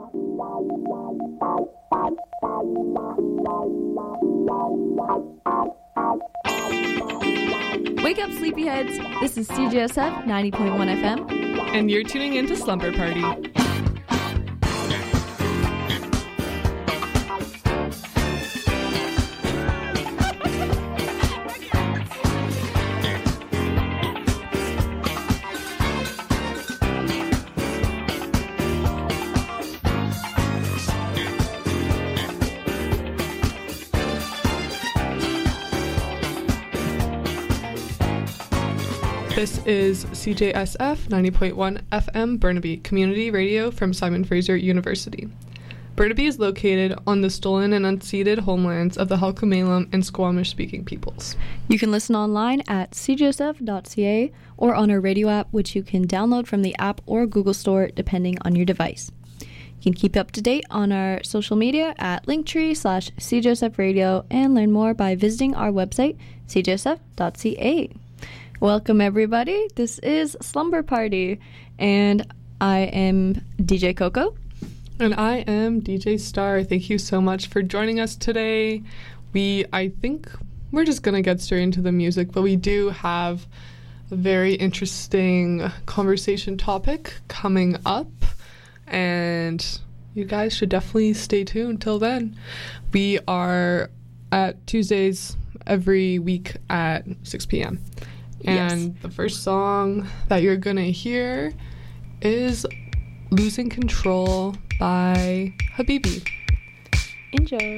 Wake up, sleepyheads! This is CJSF 90.1 FM. And you're tuning into Slumber Party. This is CJSF 90.1 FM Burnaby Community Radio from Simon Fraser University. Burnaby is located on the stolen and unceded homelands of the Halkomelem and Squamish-speaking peoples. You can listen online at cjsf.ca or on our radio app, which you can download from the App or Google Store, depending on your device. You can keep up to date on our social media at linktree/CJSF Radio and learn more by visiting our website, cjsf.ca. Welcome, everybody. This is Slumber Party, and I am DJ Coco. And I am DJ Star. Thank you so much for joining us today. I think we're just going to get straight into the music, but we do have a very interesting conversation topic coming up, and you guys should definitely stay tuned till then. We are at Tuesdays every week at 6 p.m. And yes. The first song that you're going to hear is Losing Control by Habibi. Enjoy.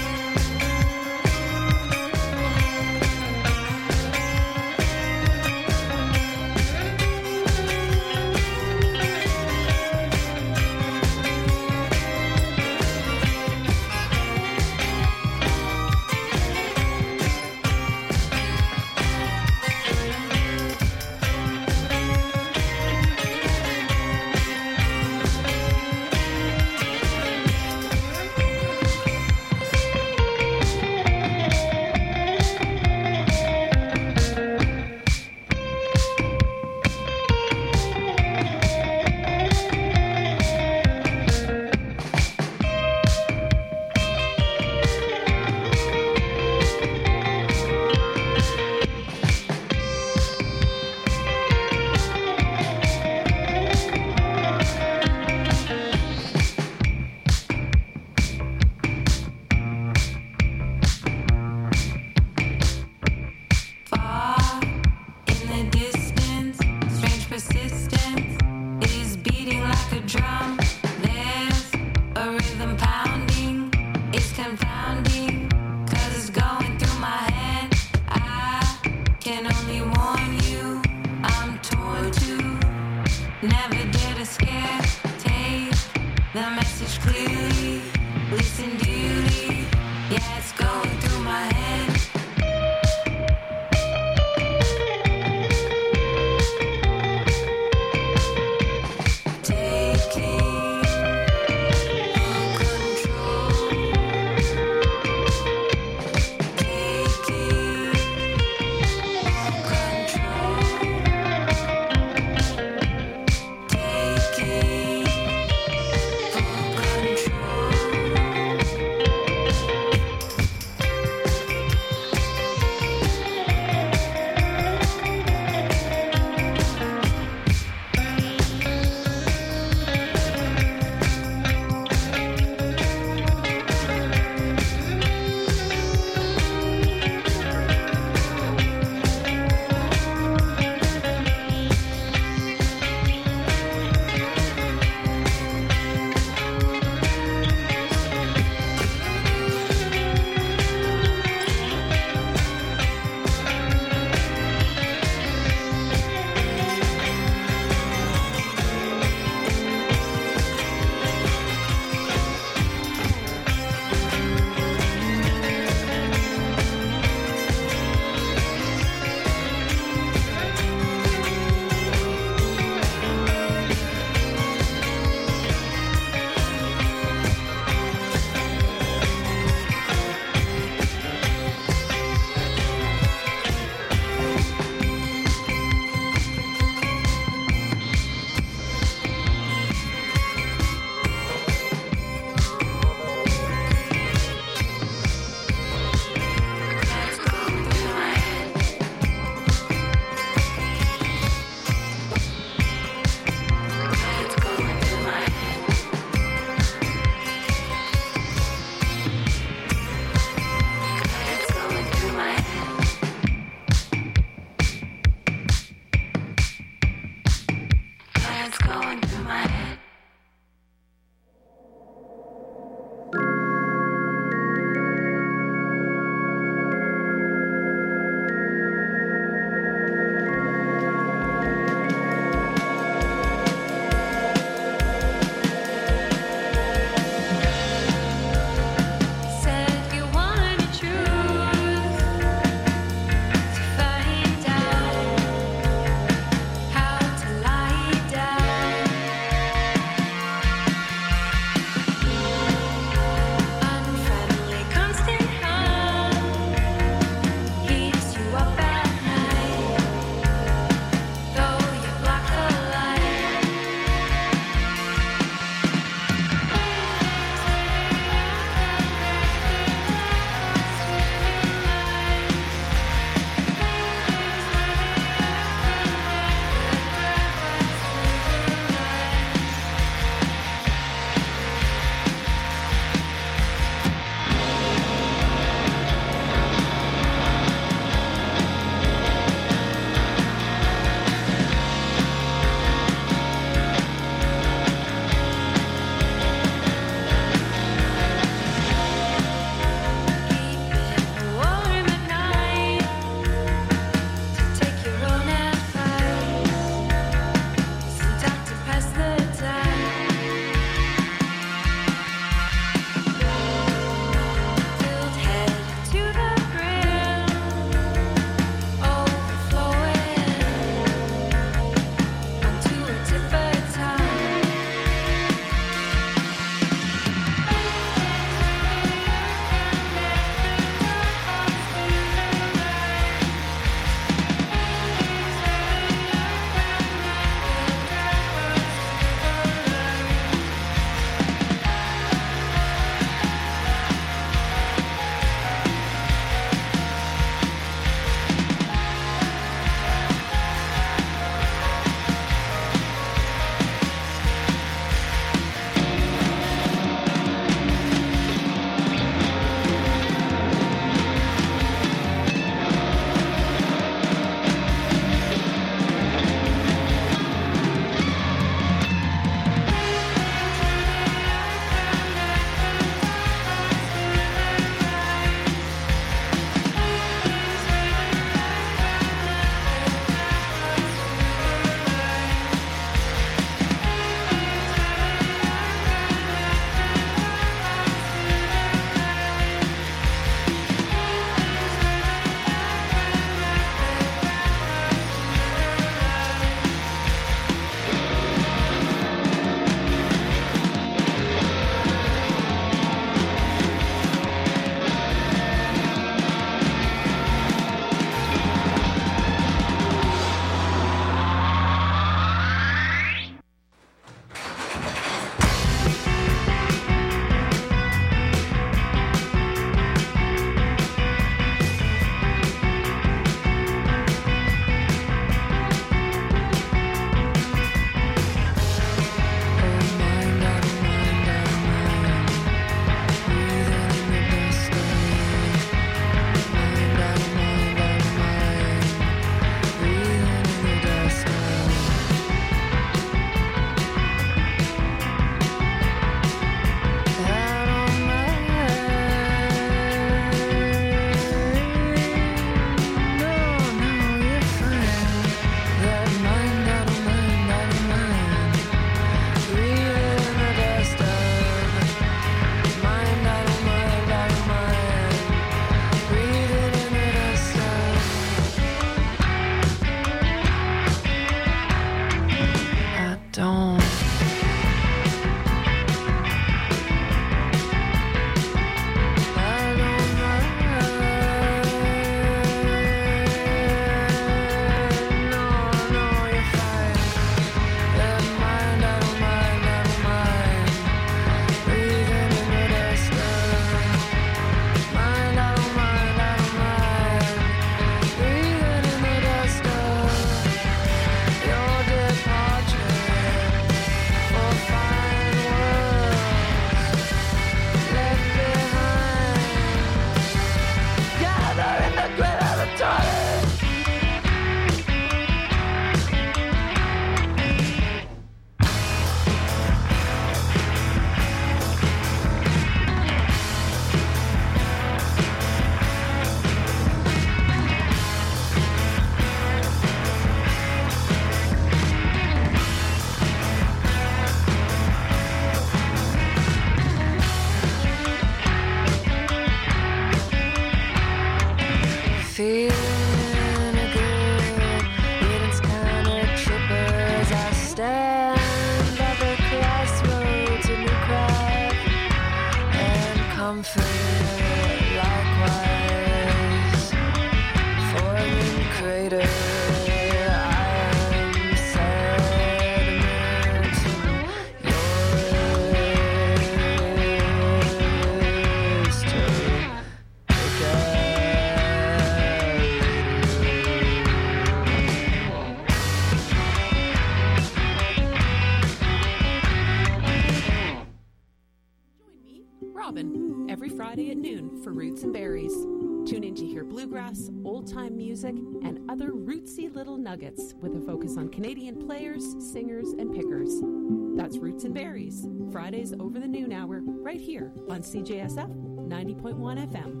Every Friday at noon for Roots and Berries. Tune in to hear bluegrass, old-time music, and other rootsy little nuggets with a focus on Canadian players, singers, and pickers. That's Roots and Berries, Fridays over the noon hour, right here on CJSF 90.1 FM.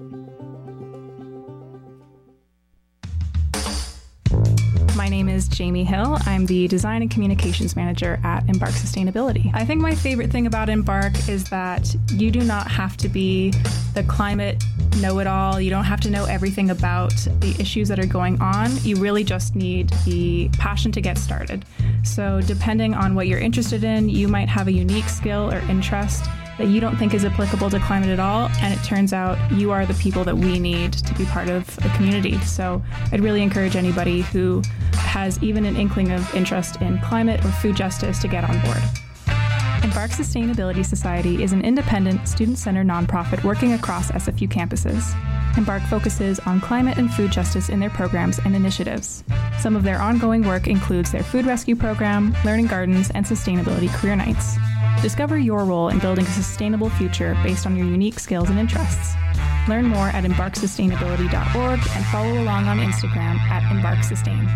My name is Jamie Hill. I'm the Design and Communications Manager at Embark Sustainability. I think my favorite thing about Embark is that you do not have to be the climate know-it-all. You don't have to know everything about the issues that are going on. You really just need the passion to get started. So depending on what you're interested in, you might have a unique skill or interest that you don't think is applicable to climate at all, and it turns out you are the people that we need to be part of the community. So I'd really encourage anybody who has even an inkling of interest in climate or food justice to get on board. Embark Sustainability Society is an independent, student-centered nonprofit working across SFU campuses. Embark focuses on climate and food justice in their programs and initiatives. Some of their ongoing work includes their food rescue program, learning gardens, and sustainability career nights. Discover your role in building a sustainable future based on your unique skills and interests. Learn more at embarksustainability.org and follow along on Instagram at embarksustain.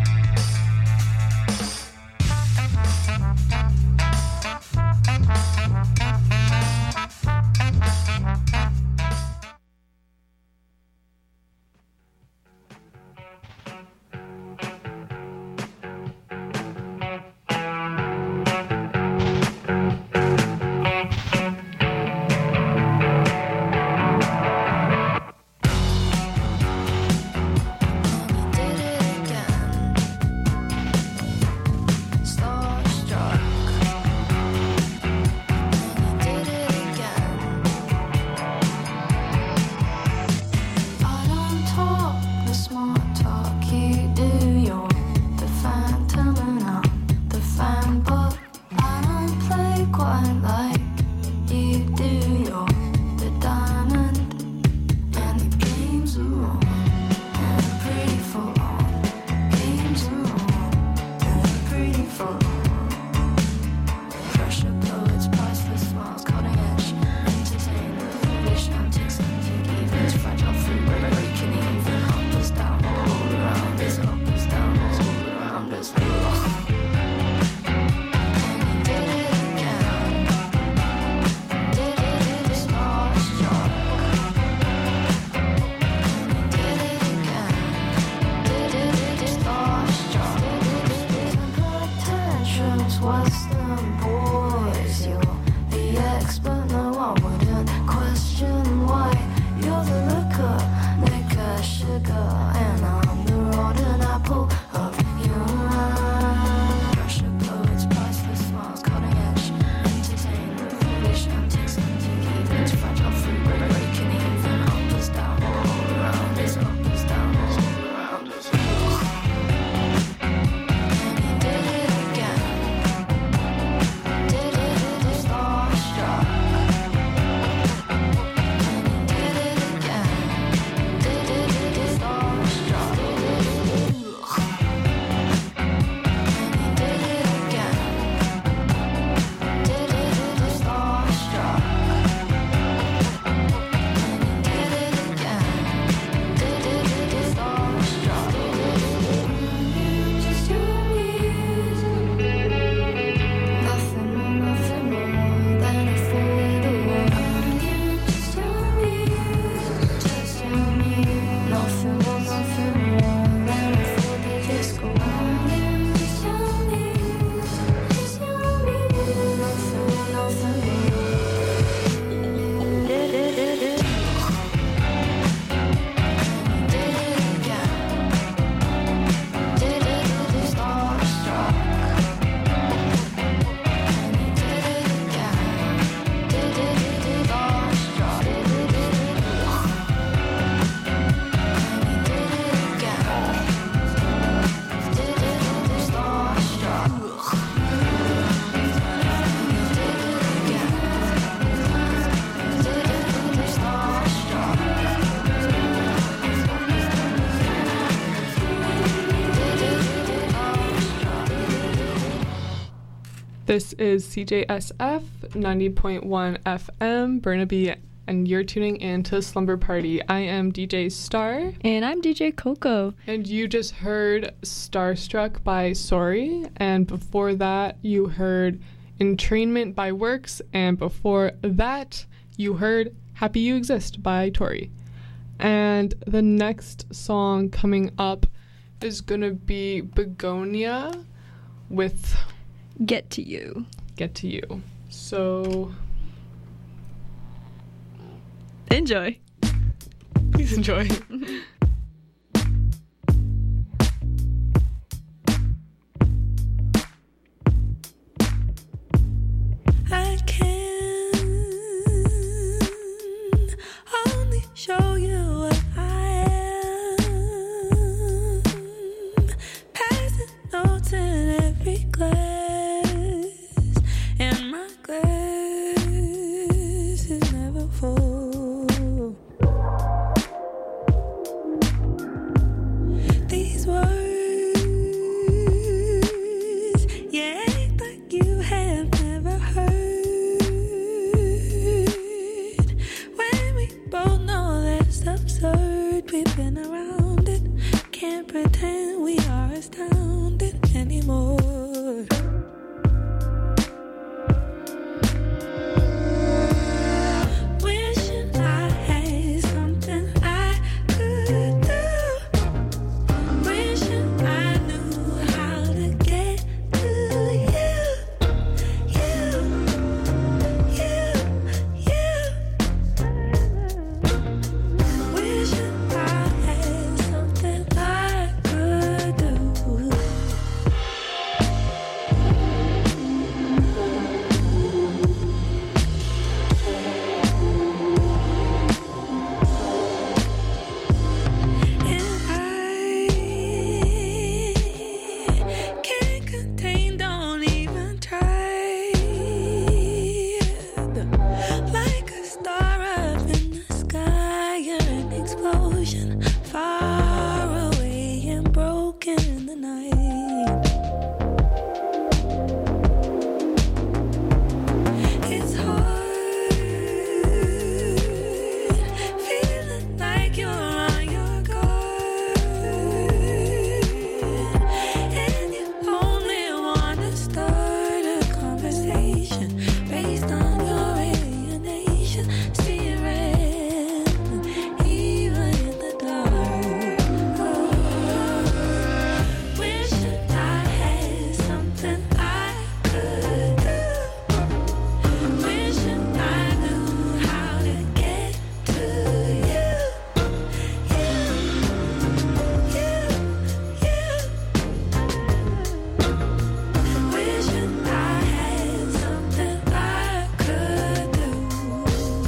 This is CJSF 90.1 FM, Burnaby, and you're tuning in to Slumber Party. I am DJ Star. And I'm DJ Coco. And you just heard Starstruck by Sorry. And before that, you heard Entrainment by Works. And before that, you heard Happy You Exist by Tori. And the next song coming up is going to be Begonia with Get to You. Get to You. So enjoy. Please enjoy. I can only show you what I am. Passing notes in every class, and my glass is never full. These words, you act like you have never heard. When we both know that's absurd, we've been around it. Can't pretend we are astounded anymore. Wishing I had something I could do. Wishing I knew how to get to you. Wishing I had something I could do. And I can't contain, don't even try. Like a star up in the sky, you're an explosion, far away and broken in the night. It's hard, feeling like you're on your guard, and you only want to start a conversation based on your alienation, steering even in the dark. Wishing I had something I could do. Wishing I knew how to get to you. Wishing I had something I could do.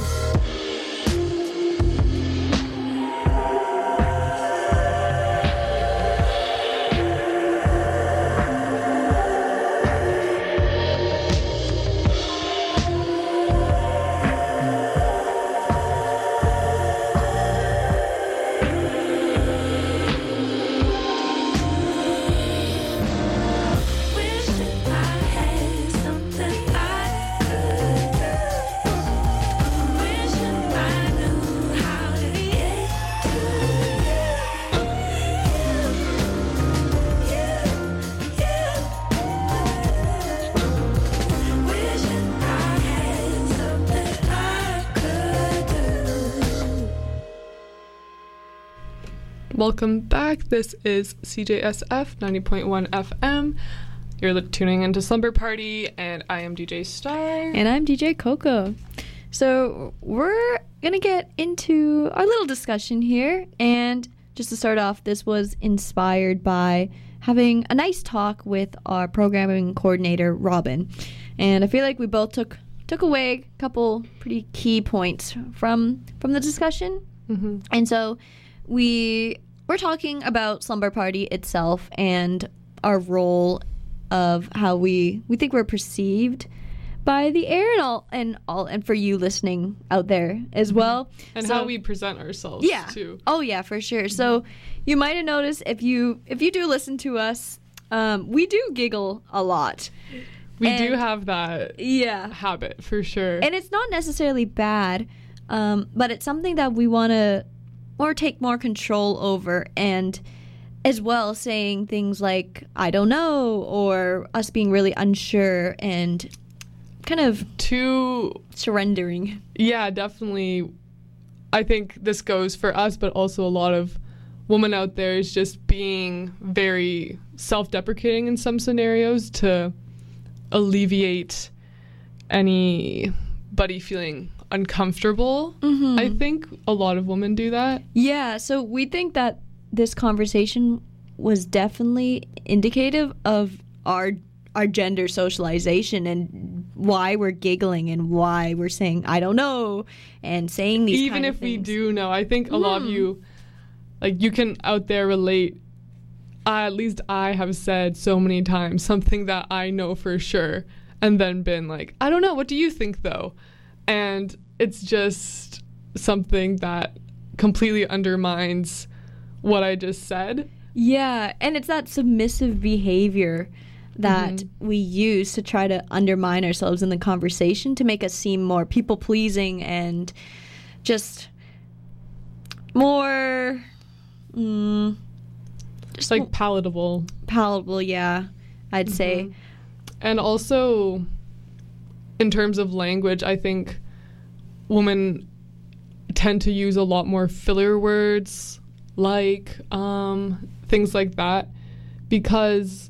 Wishing I had something I could do. Wishing I knew how to get to you. Wishing I had something I could do. Welcome back. This is CJSF 90.1 FM. You're tuning into Slumber Party, and I am DJ Star. And I'm DJ Coco. So we're going to get into our little discussion here. And just to start off, this was inspired by having a nice talk with our programming coordinator, Robin. And I feel like we both took away a couple pretty key points from the discussion. Mm-hmm. And so we're talking about Slumber Party itself and our role of how we think we're perceived by the air and for you listening out there as well. And So- how we present ourselves, yeah. too. Oh yeah, for sure. So you might have noticed if you do listen to us, we do giggle a lot. We do have that habit for sure. And it's not necessarily bad, but it's something that we want to take more control over, and as well saying things like, I don't know, or us being really unsure and kind of surrendering. Yeah, definitely. I think this goes for us, but also a lot of women out there is just being very self-deprecating in some scenarios to alleviate anybody feeling uncomfortable. I think a lot of women do that. Yeah, so we think that this conversation was definitely indicative of our gender socialization and why we're giggling and why we're saying I don't know and saying these even kind of if things. We do know. I think a lot of you, like, you can out there relate. At least I have said so many times something that I know for sure and then been like, I don't know, what do you think though? And it's just something that completely undermines what I just said. Yeah, and it's that submissive behavior that we use to try to undermine ourselves in the conversation to make us seem more people-pleasing and just more... just like palatable. Palatable, yeah, I'd say. And also, in terms of language, I think women tend to use a lot more filler words, like things like that, because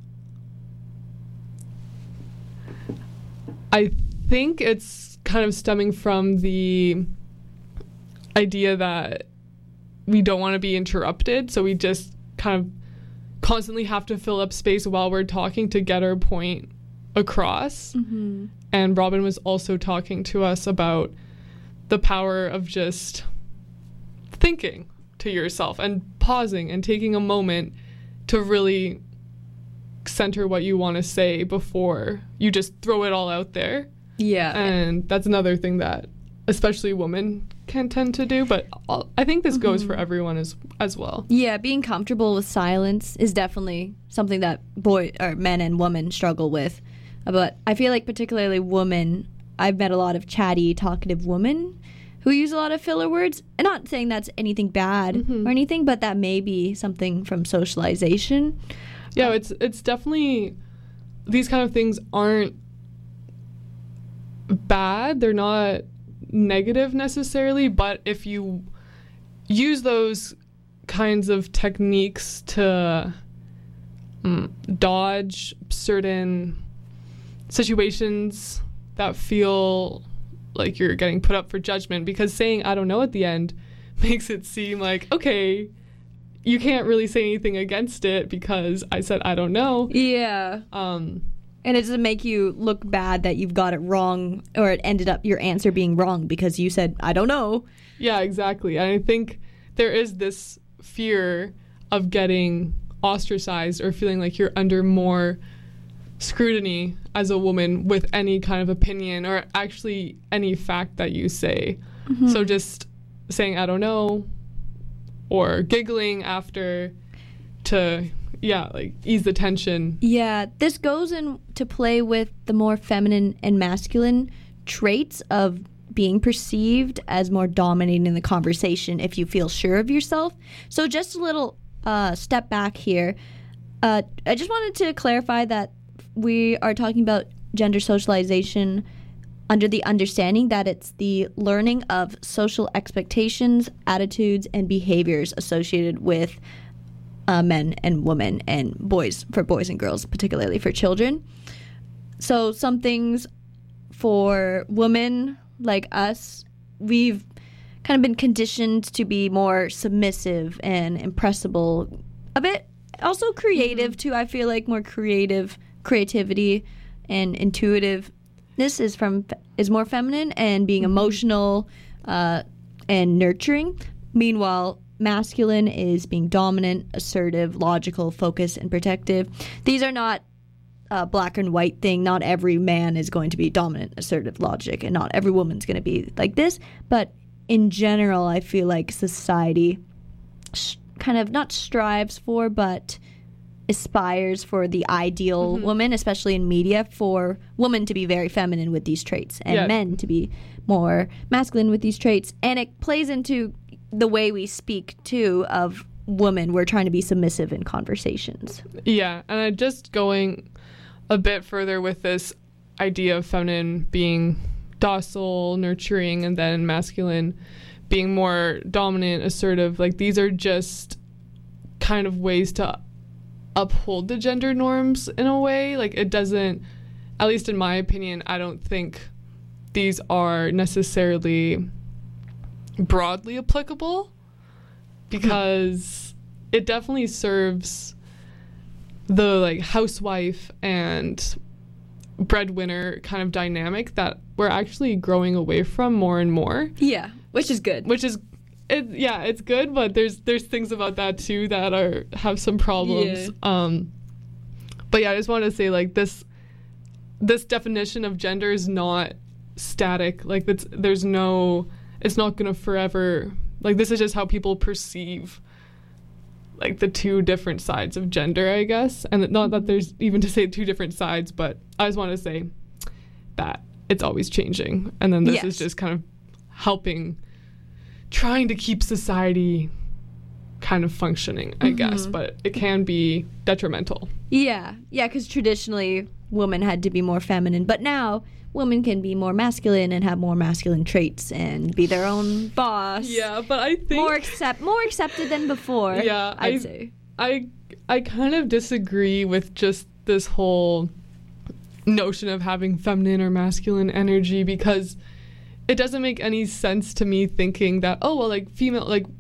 I think it's kind of stemming from the idea that we don't want to be interrupted, so we just kind of constantly have to fill up space while we're talking to get our point across. And Robin was also talking to us about the power of just thinking to yourself and pausing and taking a moment to really center what you want to say before you just throw it all out there. Yeah. And that's another thing that especially women can tend to do, but I think this goes for everyone as well. Yeah, being comfortable with silence is definitely something that men and women struggle with. But I feel like particularly women, I've met a lot of chatty, talkative women who use a lot of filler words. I'm not saying that's anything bad or anything, but that may be something from socialization. Yeah, it's definitely, these kind of things aren't bad. They're not negative necessarily, but if you use those kinds of techniques to dodge certain situations that feel like you're getting put up for judgment, because saying I don't know at the end makes it seem like, okay, you can't really say anything against it because I said I don't know. Yeah. And it doesn't make you look bad that you've got it wrong, or it ended up your answer being wrong because you said, I don't know. Yeah, exactly. And I think there is this fear of getting ostracized or feeling like you're under more scrutiny as a woman with any kind of opinion or actually any fact that you say. So just saying, I don't know, or giggling after to... like ease the tension. Yeah, this goes into play with the more feminine and masculine traits of being perceived as more dominating in the conversation if you feel sure of yourself. So just a little step back here. I just wanted to clarify that we are talking about gender socialization under the understanding that it's the learning of social expectations, attitudes, and behaviors associated with men and women and boys, for boys and girls, particularly for children. So some things for women like us, we've kind of been conditioned to be more submissive and impressible, a bit also creative too. I feel like more creativity and intuitiveness is more feminine, and being emotional and nurturing. Meanwhile, masculine is being dominant, assertive, logical, focused, and protective. These are not a black and white thing. Not every man is going to be dominant, assertive, logic, and not every woman's going to be like this. But in general, I feel like society kind of not strives for, but aspires for the ideal woman, especially in media, for women to be very feminine with these traits and men to be more masculine with these traits. And it plays into the way we speak, too, of women. We're trying to be submissive in conversations. Yeah, and I just going a bit further with this idea of feminine being docile, nurturing, and then masculine being more dominant, assertive. Like, these are just kind of ways to uphold the gender norms in a way. Like, it doesn't, at least in my opinion, I don't think these are necessarily broadly applicable, because it definitely serves the like housewife and breadwinner kind of dynamic that we're actually growing away from more and more. Yeah, which is good. It's good, but there's things about that too that have some problems. Yeah. But yeah, I just wanted to say, like, this definition of gender is not static. Like, it's not gonna forever, like, this is just how people perceive like the two different sides of gender, I guess. And not that there's even to say two different sides, but I just want to say that it's always changing. And then this is just kind of trying to keep society kind of functioning, I guess, but it can be detrimental. Yeah, because traditionally women had to be more feminine, but now women can be more masculine and have more masculine traits and be their own boss. Yeah, but I think more accepted than before. Yeah, I'd say. I kind of disagree with just this whole notion of having feminine or masculine energy, because it doesn't make any sense to me thinking that, oh, well, like, female, like,